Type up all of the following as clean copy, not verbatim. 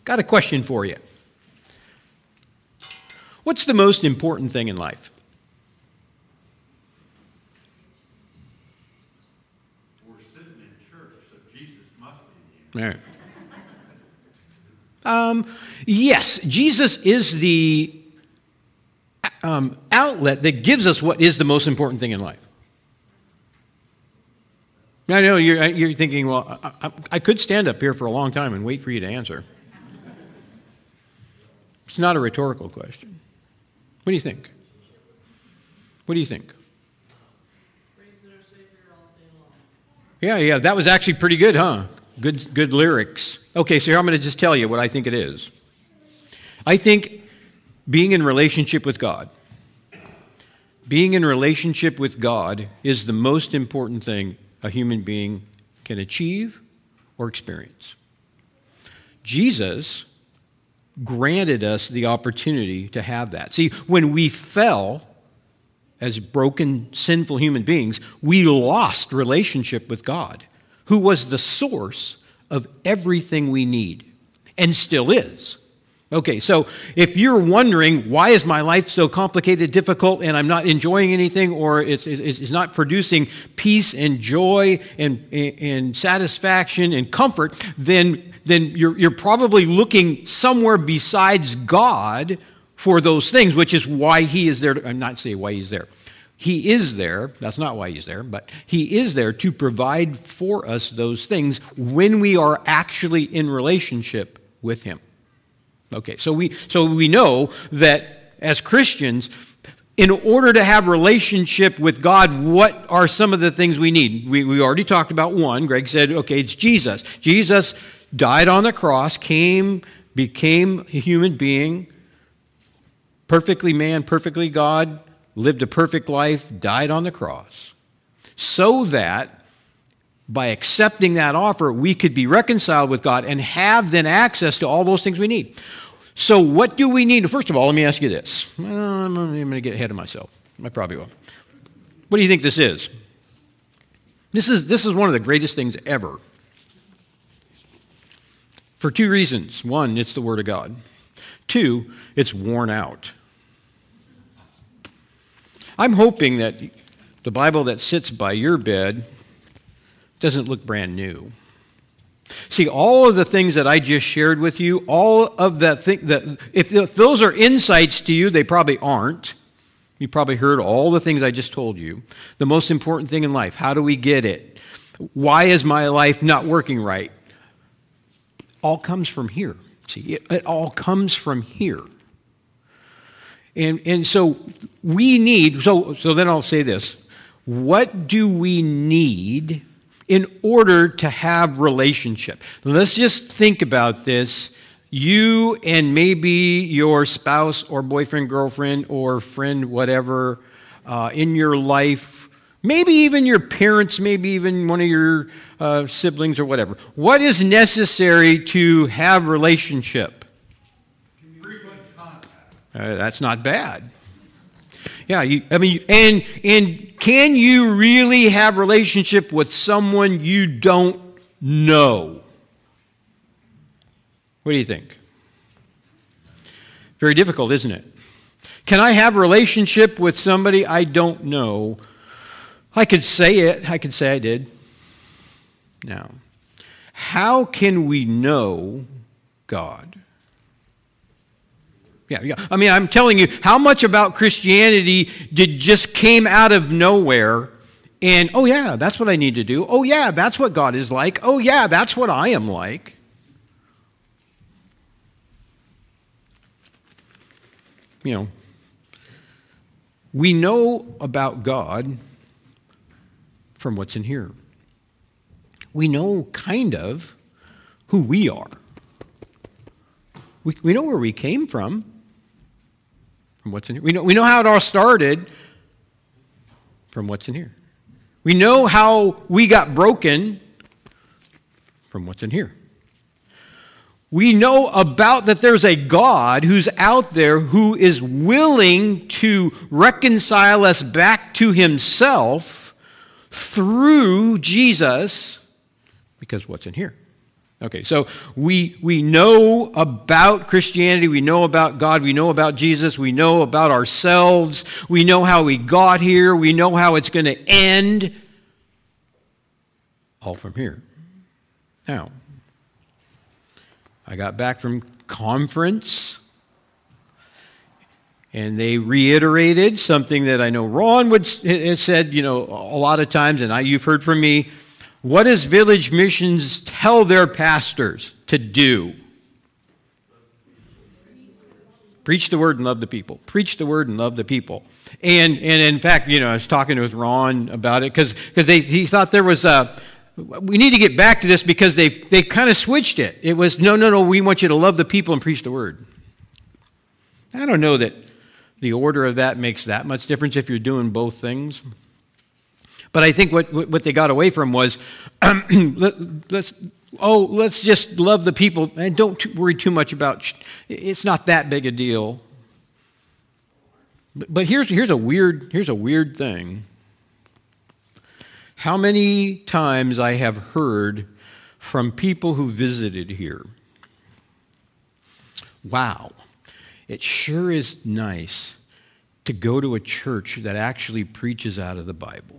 Got a question for you. What's the most important thing in life? We're sitting in church, so Jesus must be the answer. All right. Yes, Jesus is the outlet that gives us what is the most important thing in life. I know you're thinking, well, I could stand up here for a long time and wait for you to answer. It's not a rhetorical question. What do you think? What do you think? Praise our Savior all day long. Yeah, that was actually pretty good, huh? Good lyrics. Okay, so here I'm going to just tell you what I think it is. I think being in relationship with God. Being in relationship with God is the most important thing a human being can achieve or experience. Jesus granted us the opportunity to have that. See, when we fell as broken, sinful human beings, we lost relationship with God, who was the source of everything we need and still is. Okay, so if you're wondering, why is my life so complicated, difficult, and I'm not enjoying anything, or it's not producing peace and joy and satisfaction and comfort, then you're probably looking somewhere besides God for those things, which is why He is there. I'm not saying why He's there. He is there. That's not why He's there, but He is there to provide for us those things when we are actually in relationship with Him. Okay, so we know that as Christians, in order to have relationship with God, what are some of the things we need? We already talked about one. Greg said, okay, it's Jesus. Jesus died on the cross, became a human being, perfectly man, perfectly God, lived a perfect life, died on the cross, so that by accepting that offer, we could be reconciled with God and have then access to all those things we need. So what do we need? First of all, let me ask you this. I'm going to get ahead of myself. I probably will. What do you think this is? This is one of the greatest things ever. For two reasons. One, it's the Word of God. Two, it's worn out. I'm hoping that the Bible that sits by your bed doesn't look brand new. See, all of the things that I just shared with you, all of that if those are insights to you, they probably aren't. You probably heard all the things I just told you. The most important thing in life, how do we get it? Why is my life not working right? All comes from here. See, it all comes from here. And so we need, so then I'll say this. What do we need in order to have relationship? Let's just think about this. You and maybe your spouse or boyfriend, girlfriend, or friend, whatever, in your life, maybe even your parents, maybe even one of your siblings or whatever. What is necessary to have relationship? Frequent contact. That's not bad. Yeah, and can you really have relationship with someone you don't know? What do you think? Very difficult, isn't it? Can I have a relationship with somebody I don't know? I could say it. I could say I did. Now, how can we know God? Yeah. I mean, I'm telling you, how much about Christianity just came out of nowhere and, oh yeah, that's what I need to do. Oh yeah, that's what God is like. Oh yeah, that's what I am like. You know, we know about God from what's in here. We know kind of who we are. We know where we came from what's in here. We know how it all started from what's in here. We know how we got broken from what's in here. We know about that there's a God who's out there who is willing to reconcile us back to Himself through Jesus, because what's in here? Okay, so we know about Christianity, we know about God, we know about Jesus, we know about ourselves, we know how we got here, we know how it's going to end. All from here. Now, I got back from conference, and they reiterated something that I know Ron has said, a lot of times, and you've heard from me. What does Village Missions tell their pastors to do? Preach the word and love the people. Preach the word and love the people. And in fact, I was talking with Ron about it because he thought there was we need to get back to this because they kind of switched it. It was, no, we want you to love the people and preach the word. I don't know that the order of that makes that much difference if you're doing both things. But I think what they got away from was, let's just love the people and don't worry too much about, it's not that big a deal. But here's a weird thing. How many times I have heard from people who visited here, wow, it sure is nice to go to a church that actually preaches out of the Bible.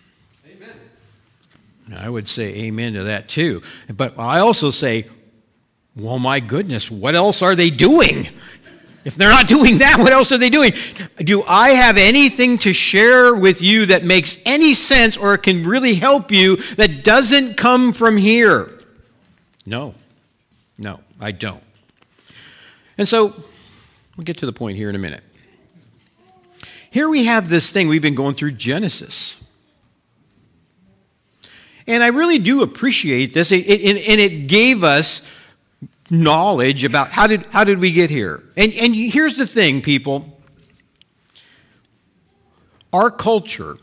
I would say amen to that too. But I also say, well, my goodness, what else are they doing? If they're not doing that, what else are they doing? Do I have anything to share with you that makes any sense or can really help you that doesn't come from here? No, I don't. And so, we'll get to the point here in a minute. Here we have this thing, we've been going through Genesis. And I really do appreciate this, and it gave us knowledge about how did we get here. And here's the thing, people. Our culture,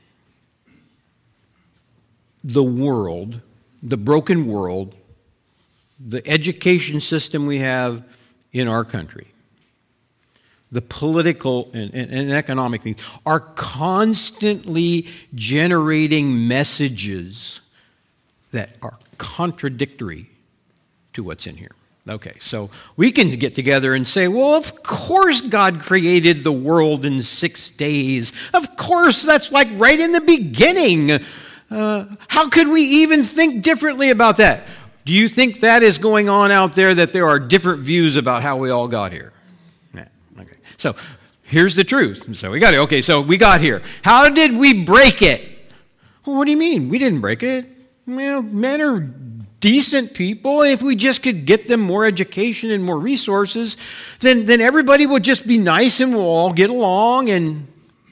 the world, the broken world, the education system we have in our country, the political and economic things, are constantly generating messages that are contradictory to what's in here. Okay, so we can get together and say, well, of course God created the world in 6 days. Of course, that's like right in the beginning. How could we even think differently about that? Do you think that is going on out there, that there are different views about how we all got here? Okay. So here's the truth. So we got it. Okay, so we got here. How did we break it? Well, what do you mean? We didn't break it. Well, men are decent people. If we just could get them more education and more resources, then everybody would just be nice and we'll all get along. And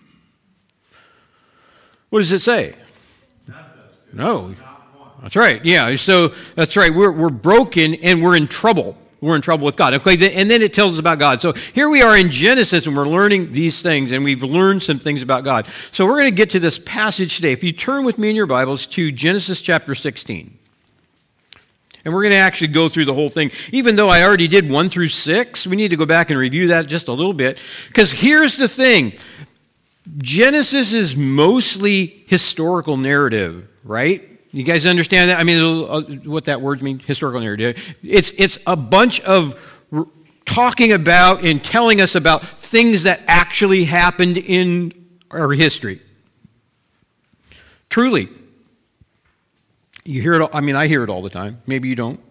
what does it say? No. That's right. Yeah. So that's right. We're broken and we're in trouble. We're in trouble with God. Okay, and then it tells us about God. So here we are in Genesis, and we're learning these things, and we've learned some things about God. So we're going to get to this passage today. If you turn with me in your Bibles to Genesis chapter 16. And we're going to actually go through the whole thing. Even though I already did 1 through 6, we need to go back and review that just a little bit. Because here's the thing. Genesis is mostly historical narrative, right? You guys understand that? I mean, what that word means, historical narrative. It's a bunch of talking about and telling us about things that actually happened in our history. Truly. You hear it, I hear it all the time. Maybe you don't.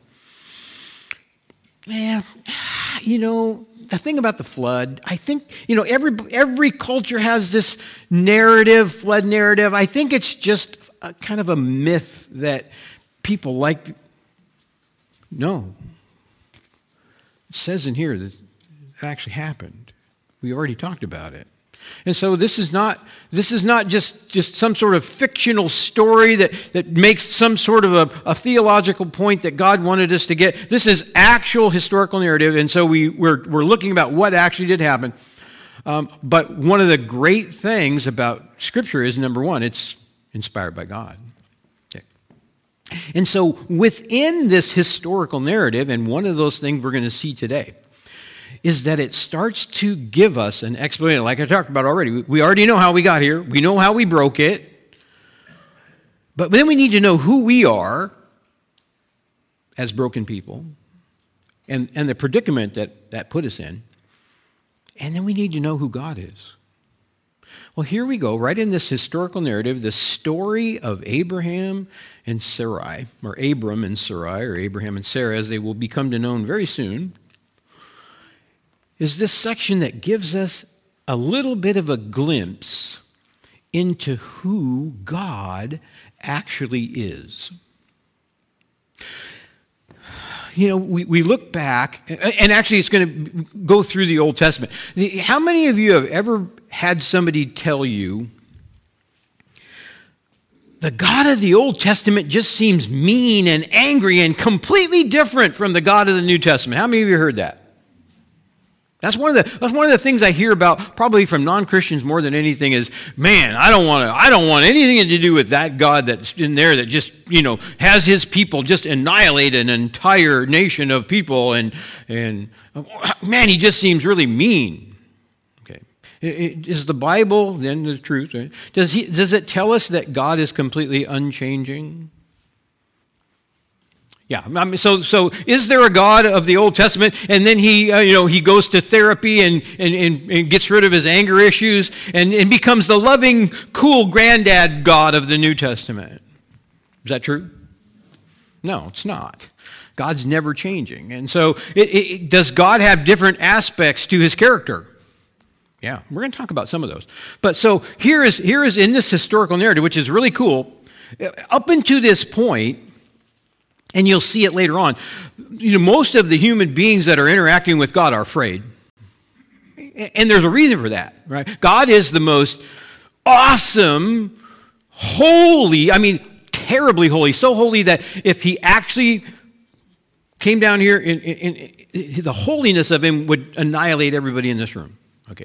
Yeah, the thing about the flood, I think, every culture has this narrative, flood narrative. I think it's just a kind of a myth that people like. No. It says in here that it actually happened. We already talked about it. And so this is not just some sort of fictional story that makes some sort of a theological point that God wanted us to get. This is actual historical narrative, and so we're looking about what actually did happen. But one of the great things about Scripture is, number one, it's inspired by God. Okay. And so within this historical narrative, and one of those things we're going to see today, is that it starts to give us an explanation. Like I talked about already, we already know how we got here. We know how we broke it. But then we need to know who we are as broken people and the predicament that put us in. And then we need to know who God is. Well, here we go, right in this historical narrative, the story of Abraham and Sarai, or Abram and Sarai, or Abraham and Sarah, as they will become to known very soon, is this section that gives us a little bit of a glimpse into who God actually is. You know, we look back, and actually it's going to go through the Old Testament. How many of you have ever had somebody tell you, the God of the Old Testament just seems mean and angry and completely different from the God of the New Testament? How many of you heard that? That's one of the things I hear about, probably from non-Christians more than anything, is, man, I don't want anything to do with that God that's in there that just, has his people just annihilate an entire nation of people, and man, he just seems really mean. Okay, is the Bible then the truth? Right? Does it tell us that God is completely unchanging? Yeah, so is there a God of the Old Testament, and then he goes to therapy and gets rid of his anger issues and becomes the loving, cool granddad God of the New Testament? Is that true? No, it's not. God's never changing. And so does God have different aspects to his character? Yeah, we're going to talk about some of those. But so here is in this historical narrative, which is really cool, up until this point, and you'll see it later on, most of the human beings that are interacting with God are afraid. And there's a reason for that, right? God is the most awesome, holy, terribly holy, so holy that if he actually came down here, the holiness of him would annihilate everybody in this room. Okay.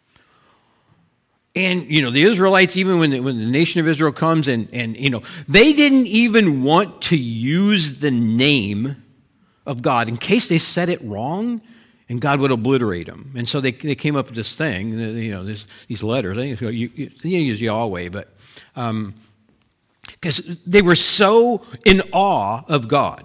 And, the Israelites, even when the nation of Israel comes and they didn't even want to use the name of God in case they said it wrong and God would obliterate them. And so they came up with this thing, these letters. I think you use Yahweh, but because they were so in awe of God.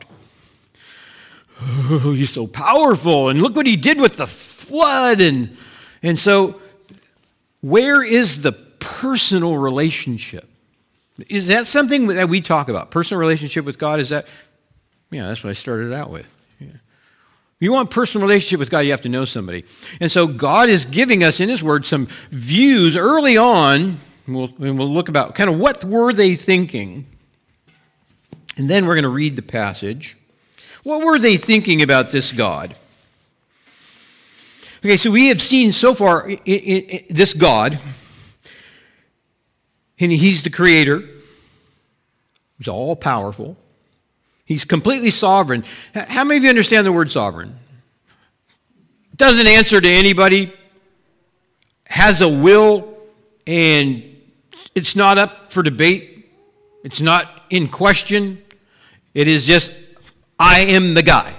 Oh, he's so powerful, and look what he did with the flood. And so, where is the personal relationship? Is that something that we talk about? Personal relationship with God, is that? Yeah, that's what I started out with. Yeah. If you want personal relationship with God, you have to know somebody. And so God is giving us in his word some views early on, and we'll look about kind of what were they thinking. And then we're going to read the passage. What were they thinking about this God? Okay, so we have seen so far this God, and he's the creator. He's all-powerful. He's completely sovereign. How many of you understand the word sovereign? Doesn't answer to anybody, has a will, and it's not up for debate. It's not in question. It is just, I am the guy.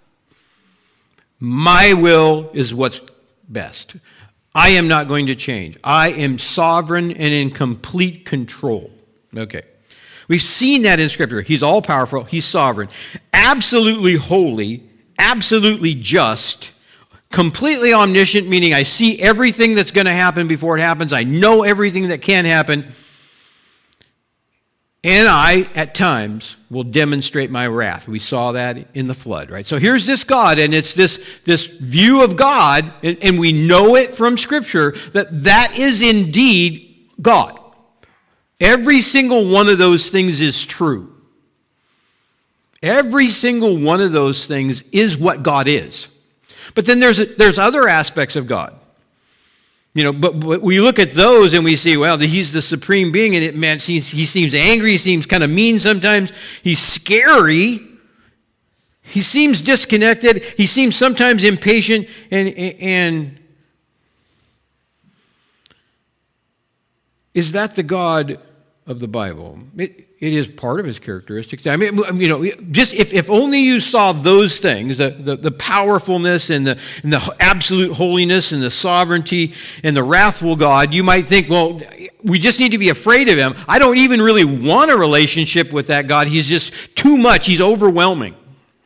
My will is what's best. I am not going to change. I am sovereign and in complete control. Okay. We've seen that in Scripture. He's all-powerful. He's sovereign. Absolutely holy. Absolutely just. Completely omniscient, meaning I see everything that's going to happen before it happens. I know everything that can happen. And I, at times, will demonstrate my wrath. We saw that in the flood, right? So here's this God, and it's this view of God, and we know it from Scripture, that is indeed God. Every single one of those things is true. Every single one of those things is what God is. But then there's other aspects of God. But we look at those and we see, well, he's the supreme being, and he seems angry, he seems kind of mean sometimes, he's scary, he seems disconnected, he seems sometimes impatient, and is that the God of the Bible? It is part of his characteristics. Just if only you saw those things, the powerfulness and the absolute holiness and the sovereignty and the wrathful God, you might think, well, we just need to be afraid of him. I don't even really want a relationship with that God. He's just too much. He's overwhelming.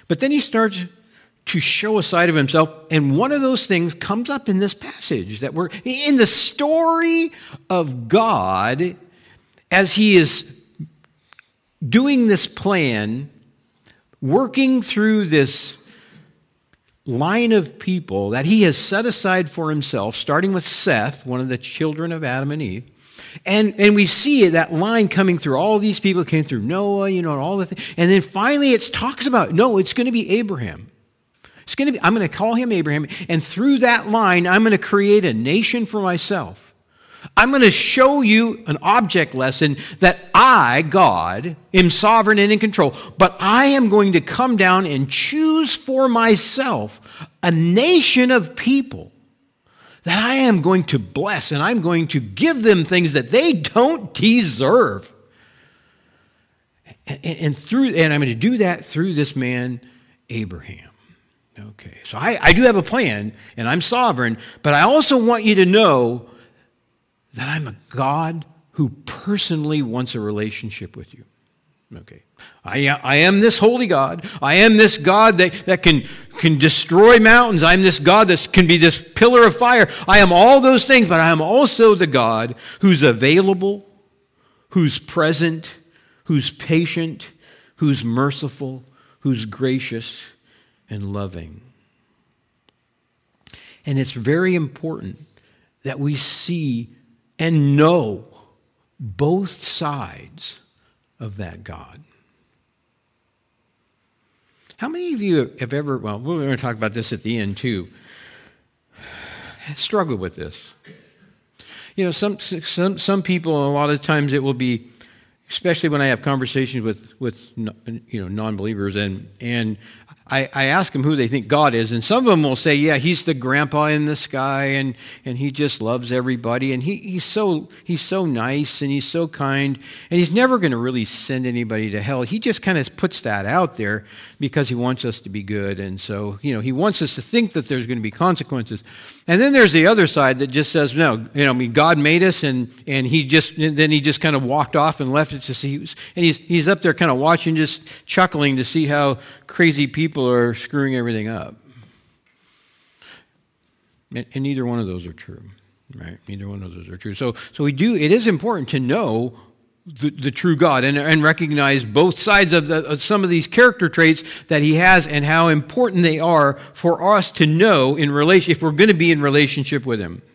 But then he starts to show a side of himself, and one of those things comes up in this passage that we're in the story of God as he is doing this plan, working through this line of people that he has set aside for himself, starting with Seth, one of the children of Adam and Eve. And we see that line coming through. All these people came through Noah, and all the things. And then finally it talks about, no, it's going to be Abraham. I'm going to call him Abraham. And through that line, I'm going to create a nation for myself. I'm going to show you an object lesson that I, God, am sovereign and in control. But I am going to come down and choose for myself a nation of people that I am going to bless, and I'm going to give them things that they don't deserve. And I'm going to do that through this man, Abraham. Okay, so I do have a plan, and I'm sovereign, but I also want you to know that I'm a God who personally wants a relationship with you. Okay. I am this holy God. I am this God that can destroy mountains. I'm this God that can be this pillar of fire. I am all those things, but I am also the God who's available, who's present, who's patient, who's merciful, who's gracious and loving. And it's very important that we see and know both sides of that God. How many of you have ever, well, we're going to talk about this at the end too, struggled with this? Some people, a lot of times it will be, especially when I have conversations with non-believers, and I ask them who they think God is, and some of them will say, yeah, he's the grandpa in the sky, and he just loves everybody, and he's so nice, and he's so kind, and he's never going to really send anybody to hell. He just kind of puts that out there because he wants us to be good, and so, he wants us to think that there's going to be consequences. And then there's the other side that just says, no, God made us, and he just kind of walked off and left it to see, and he's up there kind of watching, just chuckling to see how crazy people are screwing everything up. And neither one of those are true, right? Neither one of those are true. So it is important to know the true God and recognize both sides of some of these character traits that he has and how important they are for us to know if we're going to be in relationship with him.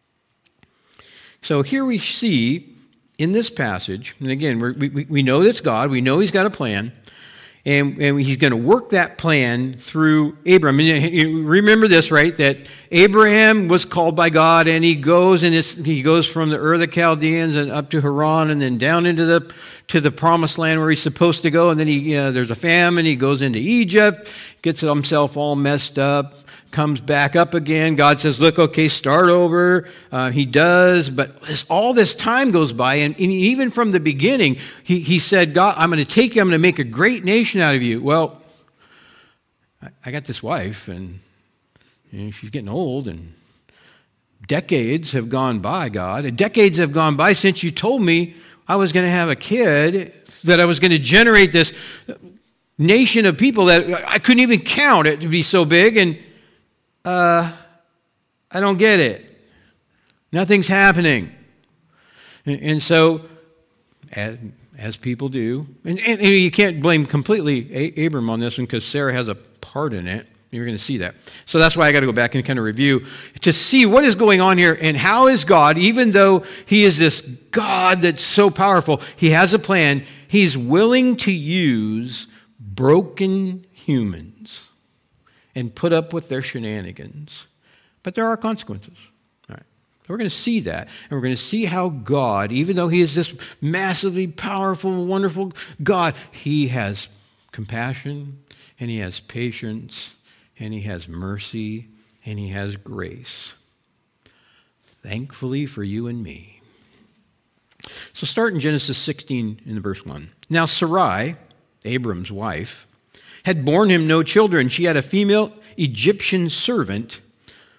So here we see in this passage, and again, we know that's God, we know he's got a plan, and he's going to work that plan through Abraham. And you remember this, right? That Abraham was called by God, and he goes from the Ur of the Chaldeans and up to Haran, and then down into the promised land where he's supposed to go. And then there's a famine. He goes into Egypt, gets himself all messed up, comes back up again. God says, look, okay, start over. He does, but all this time goes by, and even from the beginning, he said, God, I'm going to take you, I'm going to make a great nation out of you. Well, I got this wife, and she's getting old, and decades have gone by, God. And decades have gone by since you told me I was going to have a kid, that I was going to generate this nation of people that I couldn't even count it to be so big, and I don't get it. Nothing's happening. And so, as people do, and you can't blame completely Abram on this one because Sarah has a part in it. You're going to see that. So that's why I got to go back and kind of review to see what is going on here and how is God, even though he is this God that's so powerful, he has a plan. He's willing to use broken humans and put up with their shenanigans. But there are consequences. All right. So we're going to see that. And we're going to see how God, even though he is this massively powerful, wonderful God, he has compassion, and he has patience, and he has mercy, and he has grace. Thankfully for you and me. So start in Genesis 16 in verse 1. Now Sarai, Abram's wife, had borne him no children. She had a female Egyptian servant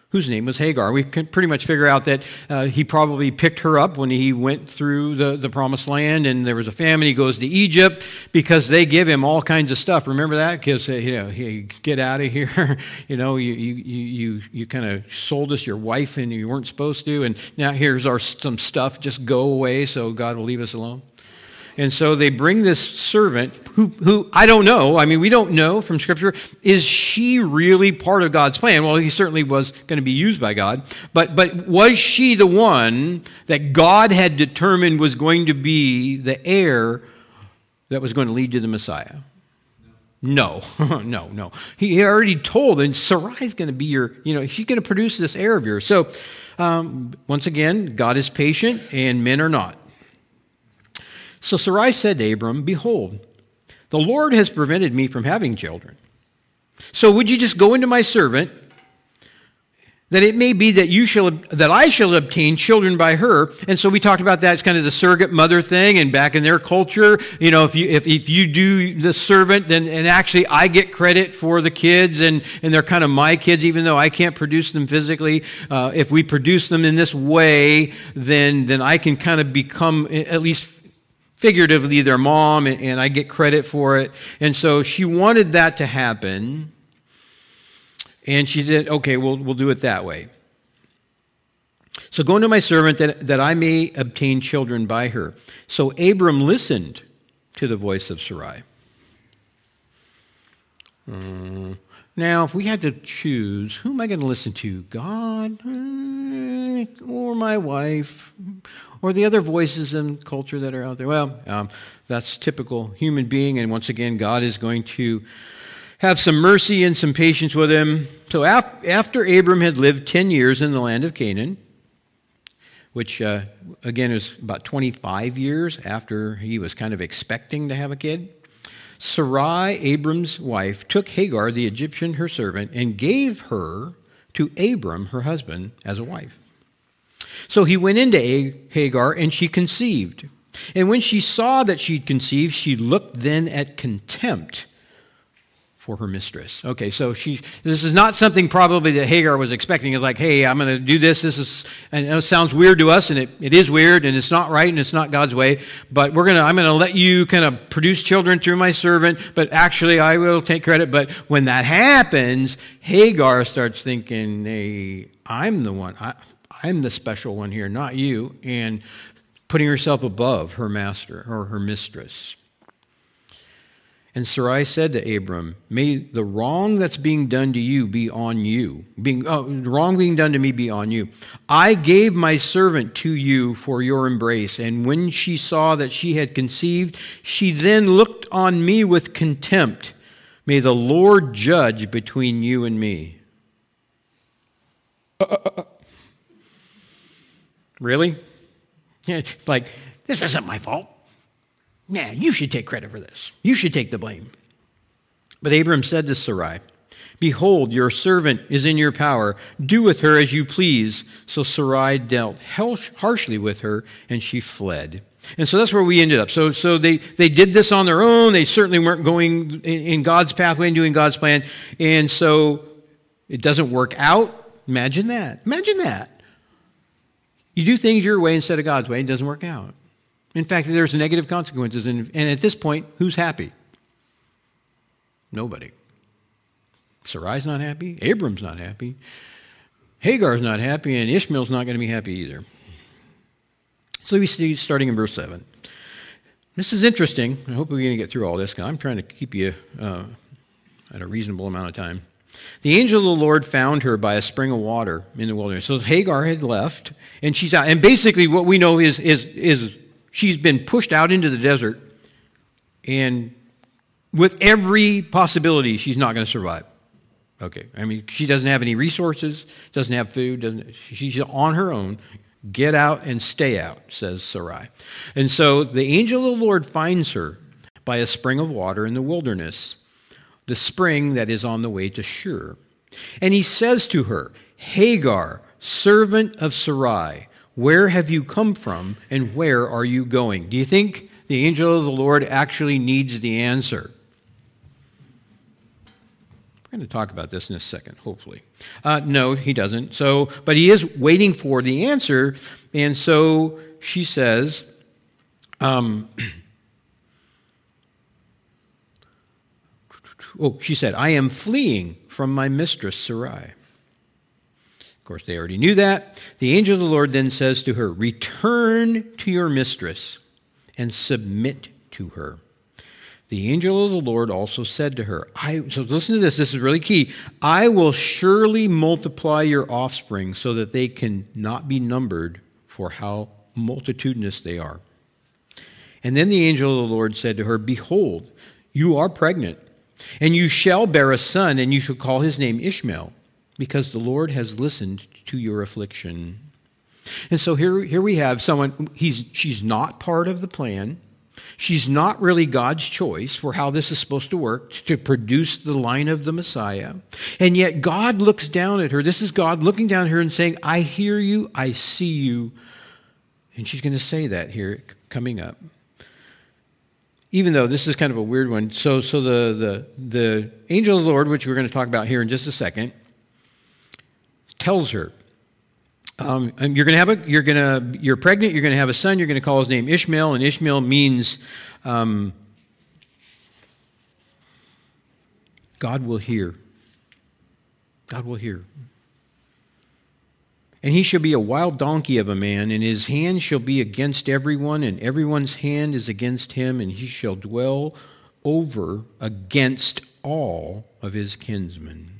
whose name was Hagar. We can pretty much figure out that he probably picked her up when he went through the promised land, and there was a famine. He goes to Egypt because they give him all kinds of stuff. Remember that? Because, hey, get out of here. You kind of sold us your wife and you weren't supposed to, and now here's some stuff. Just go away so God will leave us alone. And so they bring this servant who I don't know. I mean, we don't know from Scripture. Is she really part of God's plan? Well, he certainly was going to be used by God. But was she the one that God had determined was going to be the heir that was going to lead to the Messiah? No. No. He already told, and Sarai's going to be she's going to produce this heir of yours. So, once again, God is patient and men are not. So Sarai said to Abram, "Behold, the Lord has prevented me from having children. So would you just go into my servant, that it may be that I shall obtain children by her?" And so we talked about that. It's kind of the surrogate mother thing. And back in their culture, if you do the servant, then and actually I get credit for the kids, and they're kind of my kids, even though I can't produce them physically. If we produce them in this way, then I can kind of become at least figuratively their mom, and I get credit for it. And so she wanted that to happen, and she said, "Okay, we'll do it that way. So go into my servant that I may obtain children by her." So Abram listened to the voice of Sarai. Now, if we had to choose, who am I going to listen to? God or my wife? Or the other voices in culture that are out there? Well, that's typical human being, and once again, God is going to have some mercy and some patience with him. So after Abram had lived 10 years in the land of Canaan, which again is about 25 years after he was kind of expecting to have a kid, Sarai, Abram's wife, took Hagar, the Egyptian, her servant, and gave her to Abram, her husband, as a wife. So he went into Hagar, and she conceived. And when she saw that she'd conceived, she looked then at contempt for her mistress. Okay, so this is not something probably that Hagar was expecting. It's like, hey, I'm going to do this. I know it sounds weird to us, and it is weird, and it's not right, and it's not God's way. But I'm going to let you kind of produce children through my servant. But actually, I will take credit. But when that happens, Hagar starts thinking, hey, I'm the one. I'm the special one here, not you, and putting herself above her master or her mistress. And Sarai said to Abram, "May the wrong that's being done to you be on you. The wrong being done to me be on you. I gave my servant to you for your embrace, and when she saw that she had conceived, she then looked on me with contempt. May the Lord judge between you and me." Really? Like, this isn't my fault. Yeah, you should take credit for this. You should take the blame. But Abram said to Sarai, "Behold, your servant is in your power. Do with her as you please." So Sarai dealt harshly with her, and she fled. And so that's where we ended up. So they did this on their own. They certainly weren't going in God's pathway and doing God's plan. And so it doesn't work out. Imagine that. Imagine that. You do things your way instead of God's way, it doesn't work out. In fact, there's negative consequences. And at this point, who's happy? Nobody. Sarai's not happy. Abram's not happy. Hagar's not happy. And Ishmael's not going to be happy either. So we see starting in verse 7. This is interesting. I hope we're going to get through all this, because I'm trying to keep you at a reasonable amount of time. The angel of the Lord found her by a spring of water in the wilderness. So Hagar had left, and she's out. And basically what we know is she's been pushed out into the desert, and with every possibility, she's not going to survive. Okay, I mean, she doesn't have any resources, doesn't have food, she's on her own. Get out and stay out, says Sarai. And so the angel of the Lord finds her by a spring of water in the wilderness, the spring that is on the way to Shur. And he says to her, "Hagar, servant of Sarai, where have you come from and where are you going?" Do you think the angel of the Lord actually needs the answer? We're going to talk about this in a second, hopefully. No, he doesn't. But he is waiting for the answer. And so she says, she said, I am fleeing from my mistress Sarai. Of course, they already knew that. The angel of the Lord then says to her, return to your mistress and submit to her. The angel of the Lord also said to her, so listen to this is really key. I will surely multiply your offspring so that they can not be numbered for how multitudinous they are. And then the angel of the Lord said to her, behold, you are pregnant, and you shall bear a son, and you shall call his name Ishmael, because the Lord has listened to your affliction. And so here we have someone, she's not part of the plan. She's not really God's choice for how this is supposed to work, to produce the line of the Messiah. And yet God looks down at her. This is God looking down at her and saying, I hear you, I see you. And she's going to say that here coming up. Even though this is kind of a weird one. So the angel of the Lord, which we're going to talk about here in just a second, tells her, you're pregnant, you're going to have a son, you're going to call his name Ishmael, and Ishmael means God will hear. God will hear. And he shall be a wild donkey of a man, and his hand shall be against everyone, and everyone's hand is against him, and he shall dwell over against all of his kinsmen.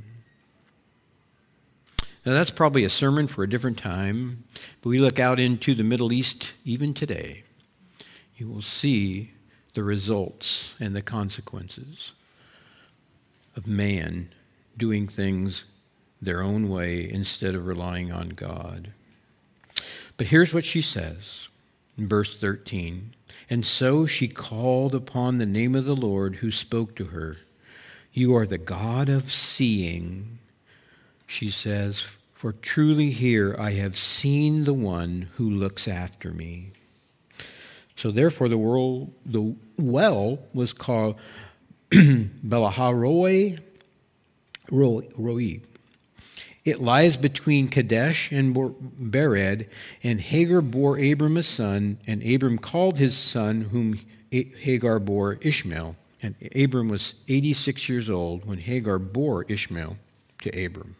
Now, that's probably a sermon for a different time, but we look out into the Middle East even today, you will see the results and the consequences of man doing things their own way instead of relying on God. But here's what she says in verse 13. And so she called upon the name of the Lord who spoke to her. You are the God of seeing. She says, for truly here I have seen the one who looks after me. So therefore the well was called Belaharoi Roi. It lies between Kadesh and Bered, and Hagar bore Abram a son, and Abram called his son, whom Hagar bore, Ishmael. And Abram was 86 years old when Hagar bore Ishmael to Abram.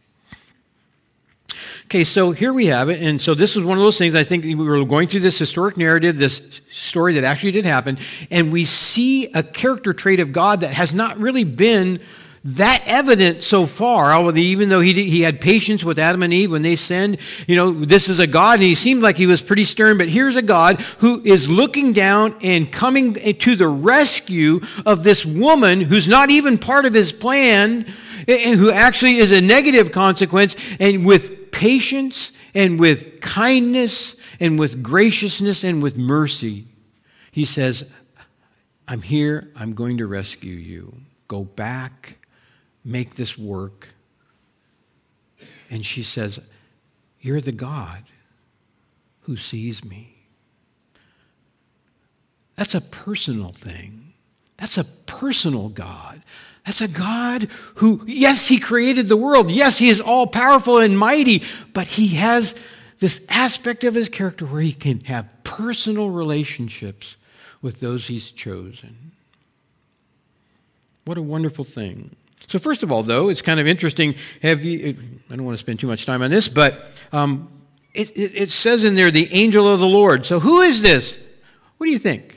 Okay, so here we have it, and so this is one of those things, I think we were going through this historic narrative, this story that actually did happen, and we see a character trait of God that has not really been that evident so far, even though he had patience with Adam and Eve when they sinned. This is a God, and he seemed like he was pretty stern, but here's a God who is looking down and coming to the rescue of this woman who's not even part of his plan, and who actually is a negative consequence, and with patience and with kindness and with graciousness and with mercy, he says, I'm here, I'm going to rescue you. Go back. Make this work. And she says, you're the God who sees me. That's a personal thing. That's a personal God. That's a God who, yes, he created the world. Yes, he is all powerful and mighty, but he has this aspect of his character where he can have personal relationships with those he's chosen. What a wonderful thing. So first of all, though, it's kind of interesting. I don't want to spend too much time on this, but it says in there, the angel of the Lord. So who is this? What do you think?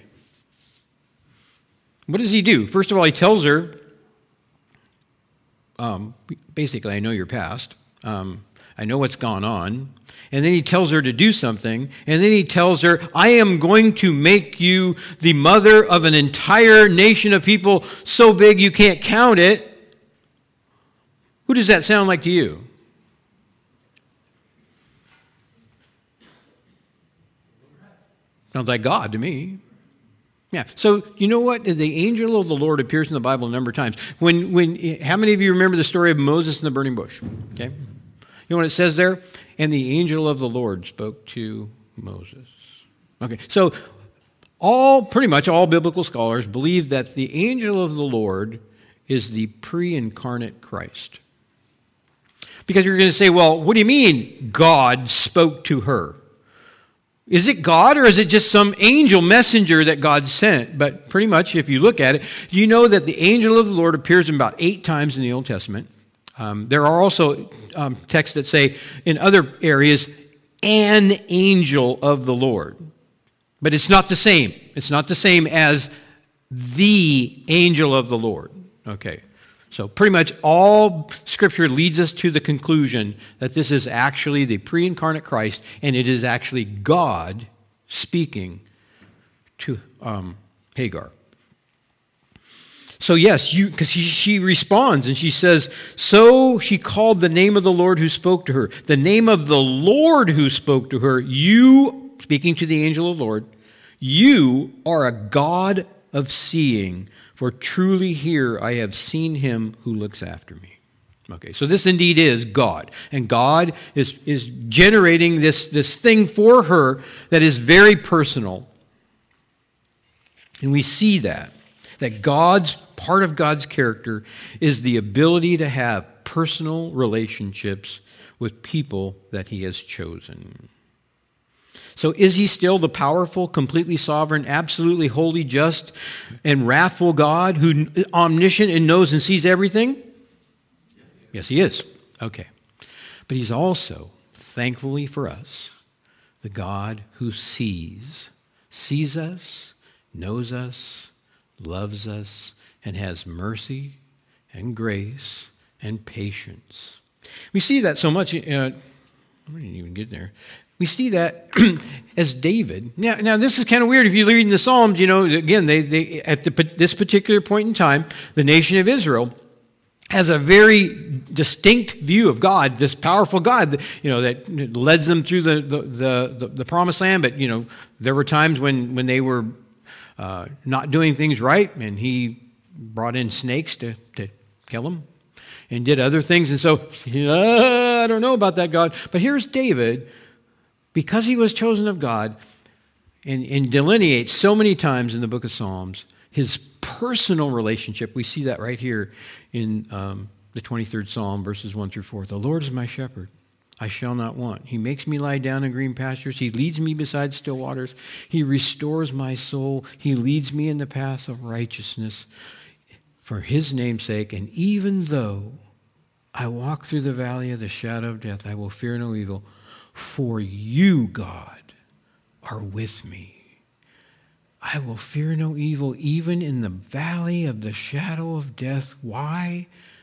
What does he do? First of all, he tells her, basically, I know your past. I know what's gone on. And then he tells her to do something. And then he tells her, I am going to make you the mother of an entire nation of people so big you can't count it. Who does that sound like to you? Sounds like God to me. Yeah. So you know what? The angel of the Lord appears in the Bible a number of times. How many of you remember the story of Moses and the burning bush? Okay. You know what it says there? And the angel of the Lord spoke to Moses. Okay. So pretty much all biblical scholars believe that the angel of the Lord is the pre-incarnate Christ. Because you're going to say, well, what do you mean God spoke to her? Is it God or is it just some angel messenger that God sent? But pretty much, if you look at it, you know that the angel of the Lord appears in about 8 times in the Old Testament. There are also texts that say in other areas, an angel of the Lord. But it's not the same. It's not the same as the angel of the Lord. Okay. So pretty much all Scripture leads us to the conclusion that this is actually the pre-incarnate Christ, and it is actually God speaking to Hagar. So yes, because she responds and she says, so she called the name of the Lord who spoke to her. The name of the Lord who spoke to her, you, speaking to the angel of the Lord, you are a God of seeing, for truly here I have seen him who looks after me. Okay, so this indeed is God. And God is generating this thing for her that is very personal. And we see that part of God's character is the ability to have personal relationships with people that he has chosen. So is he still the powerful, completely sovereign, absolutely holy, just, and wrathful God who is omniscient and knows and sees everything? Yes, he is. Okay. But he's also, thankfully for us, the God who sees us, knows us, loves us, and has mercy and grace and patience. We see that so much. I didn't even get there. We see that as David. Now this is kind of weird. If you read in the Psalms, again, they at this particular point in time, the nation of Israel has a very distinct view of God, this powerful God, that led them through the promised land. But there were times when they were not doing things right, and he brought in snakes to kill them, and did other things. And so I don't know about that God. But here's David. Because he was chosen of God, and delineates so many times in the book of Psalms, his personal relationship, we see that right here in the 23rd Psalm, verses 1 through 4. The Lord is my shepherd, I shall not want. He makes me lie down in green pastures. He leads me beside still waters. He restores my soul. He leads me in the paths of righteousness for his name's sake. And even though I walk through the valley of the shadow of death, I will fear no evil. For you, God, are with me. I will fear no evil, even in the valley of the shadow of death. Why?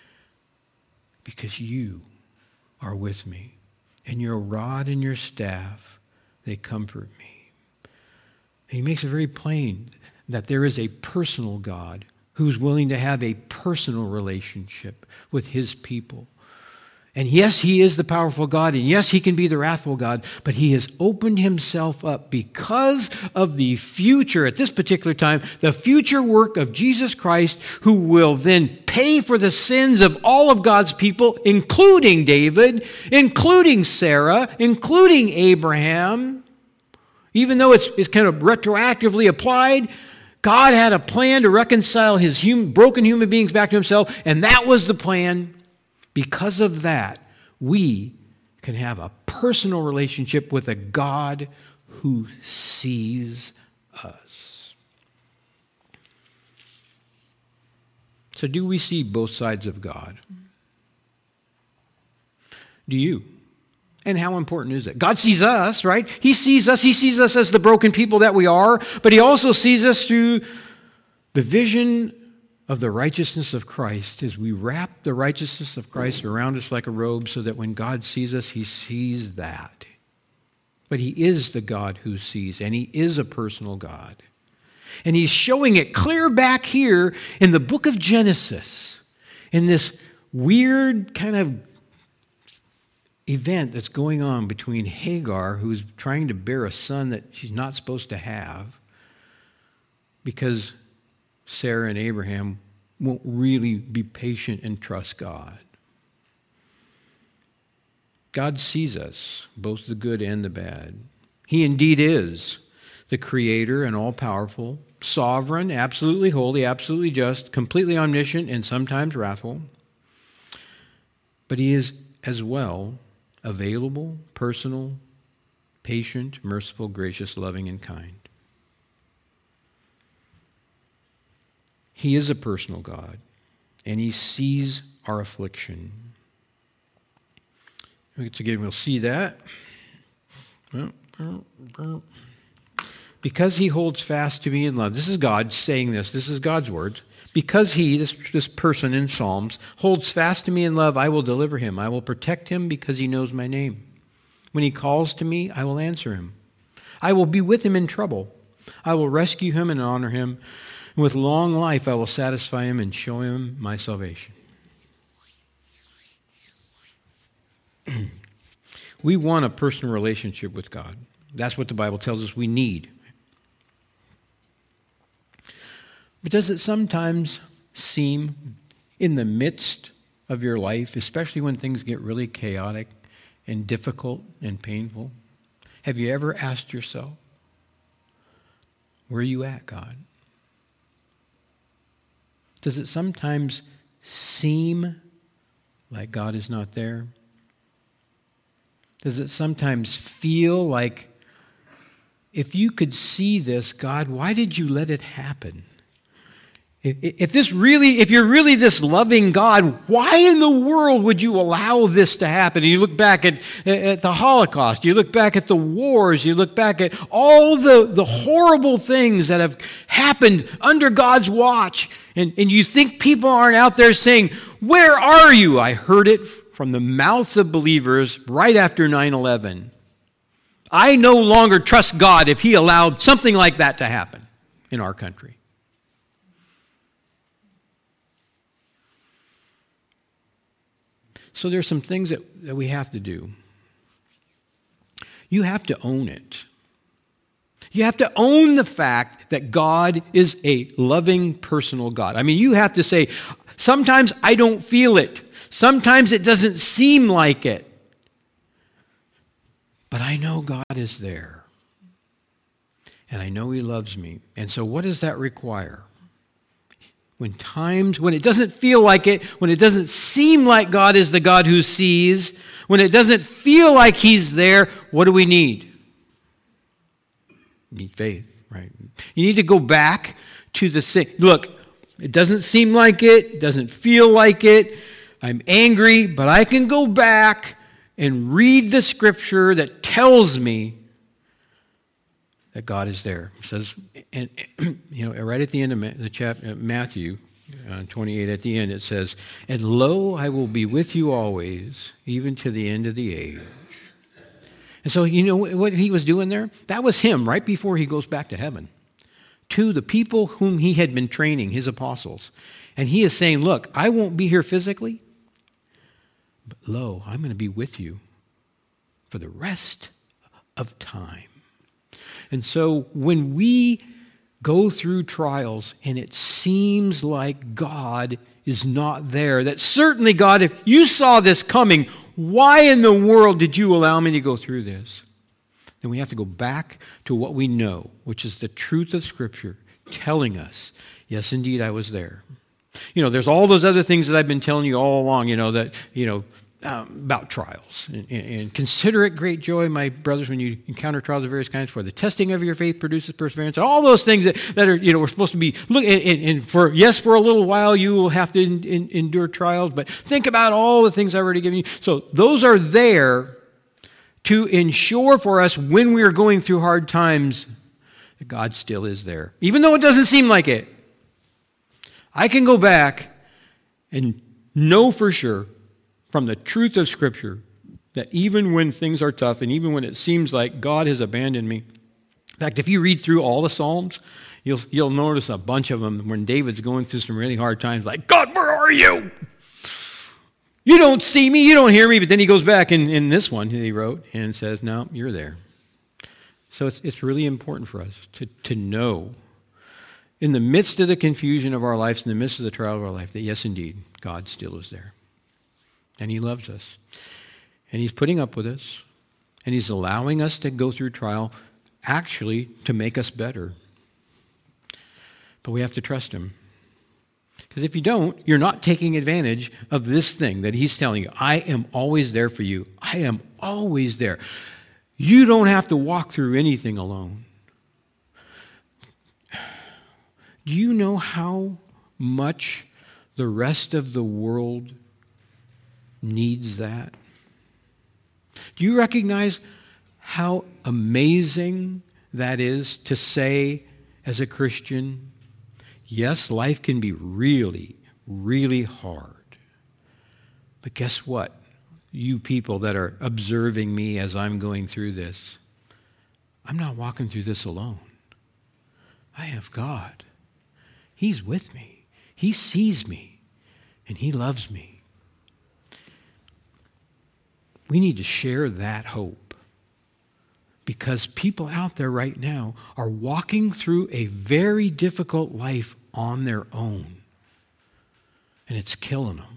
Because you are with me, and your rod and your staff, they comfort me. And he makes it very plain that there is a personal God who's willing to have a personal relationship with his people. And yes, he is the powerful God, and yes, he can be the wrathful God, but he has opened himself up because of the future, at this particular time, the future work of Jesus Christ, who will then pay for the sins of all of God's people, including David, including Sarah, including Abraham. Even though it's kind of retroactively applied, God had a plan to reconcile his broken human beings back to himself, and that was the plan. Because of that, we can have a personal relationship with a God who sees us. So do we see both sides of God? Do you? And how important is it? God sees us, right? He sees us. He sees us as the broken people that we are, but he also sees us through the vision of the righteousness of Christ, as we wrap the righteousness of Christ around us like a robe, so that when God sees us, he sees that. But he is the God who sees, and he is a personal God. And he's showing it clear back here in the book of Genesis, in this weird kind of event that's going on between Hagar, who's trying to bear a son that she's not supposed to have, because Sarah and Abraham won't really be patient and trust God. God sees us, both the good and the bad. He indeed is the creator and all-powerful, sovereign, absolutely holy, absolutely just, completely omniscient, and sometimes wrathful. But he is as well available, personal, patient, merciful, gracious, loving, and kind. He is a personal God, and he sees our affliction. Again, we'll see that. Because he holds fast to me in love. This is God saying this. This is God's words. Because he, this person in Psalms, holds fast to me in love, I will deliver him. I will protect him because he knows my name. When he calls to me, I will answer him. I will be with him in trouble. I will rescue him and honor him. And with long life, I will satisfy him and show him my salvation. We want a personal relationship with God. That's what the Bible tells us we need. But does it sometimes seem in the midst of your life, especially when things get really chaotic and difficult and painful, have you ever asked yourself, where are you at, God? Does it sometimes seem like God is not there? Does it sometimes feel like, if you could see this, God, why did you let it happen? If you're really this loving God, why in the world would you allow this to happen? And you look back at the Holocaust, you look back at the wars, you look back at all the horrible things that have happened under God's watch, and you think people aren't out there saying, where are you? I heard it from the mouths of believers right after 9/11. I no longer trust God if he allowed something like that to happen in our country. So there's some things that we have to do. You have to own it. You have to own the fact that God is a loving, personal God. I mean, you have to say, sometimes I don't feel it. Sometimes it doesn't seem like it. But I know God is there. And I know he loves me. And so what does that require? When it doesn't feel like it, when it doesn't seem like God is the God who sees, when it doesn't feel like he's there, what do we need? We need faith, right? You need to go back to the thing. Look, it doesn't seem like it doesn't feel like it. I'm angry, but I can go back and read the scripture that tells me that God is there. It says, and right at the end of the chapter, Matthew 28, at the end, it says, and lo, I will be with you always, even to the end of the age. And so, you know what he was doing there? That was him right before he goes back to heaven, to the people whom he had been training, his apostles. And he is saying, look, I won't be here physically, but lo, I'm going to be with you for the rest of time. And so when we go through trials and it seems like God is not there, that certainly, God, if you saw this coming, why in the world did you allow me to go through this? Then we have to go back to what we know, which is the truth of Scripture telling us, yes, indeed, I was there. There's all those other things that I've been telling you all along, about trials. And consider it great joy, my brothers, when you encounter trials of various kinds, for the testing of your faith produces perseverance. All those things that are, we're supposed to be, look, and for a little while you will have to endure trials, but think about all the things I've already given you. So those are there to ensure for us when we are going through hard times that God still is there. Even though it doesn't seem like it. I can go back and know for sure from the truth of Scripture that even when things are tough and even when it seems like God has abandoned me. In fact, if you read through all the Psalms, you'll notice a bunch of them when David's going through some really hard times, like, God, where are you? You don't see me, you don't hear me. But then he goes back in this one he wrote and says, no, you're there. So it's really important for us to know in the midst of the confusion of our lives, in the midst of the trial of our life, that yes, indeed, God still is there. And he loves us. And he's putting up with us. And he's allowing us to go through trial actually to make us better. But we have to trust him. Because if you don't, you're not taking advantage of this thing that he's telling you. I am always there for you. I am always there. You don't have to walk through anything alone. Do you know how much the rest of the world needs that? Do you recognize how amazing that is to say as a Christian? Yes, life can be really, really hard. But guess what? You people that are observing me as I'm going through this, I'm not walking through this alone. I have God. He's with me. He sees me, and he loves me. We need to share that hope, because people out there right now are walking through a very difficult life on their own, and it's killing them.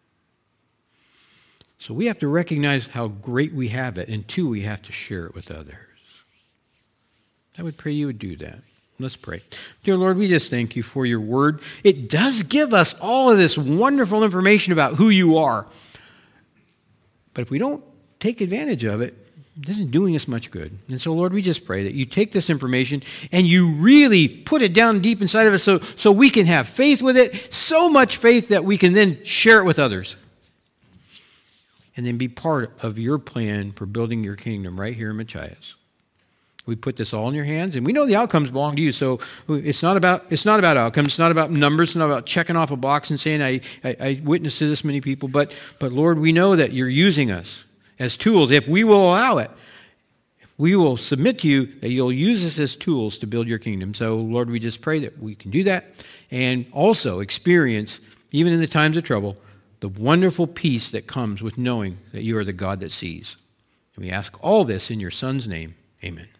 So we have to recognize how great we have it, and two, we have to share it with others. I would pray you would do that. Let's pray. Dear Lord, we just thank you for your word. It does give us all of this wonderful information about who you are. But if we don't take advantage of it, it isn't doing us much good. And so, Lord, we just pray that you take this information and you really put it down deep inside of us so we can have faith with it, so much faith that we can then share it with others. And then be part of your plan for building your kingdom right here in Machias. We put this all in your hands, and we know the outcomes belong to you. So it's not about outcomes. It's not about numbers. It's not about checking off a box and saying I witnessed to this many people. But Lord, we know that you're using us as tools. If we will allow it, if we will submit to you, that you'll use us as tools to build your kingdom. So Lord, we just pray that we can do that, and also experience, even in the times of trouble, the wonderful peace that comes with knowing that you are the God that sees. And we ask all this in your Son's name. Amen.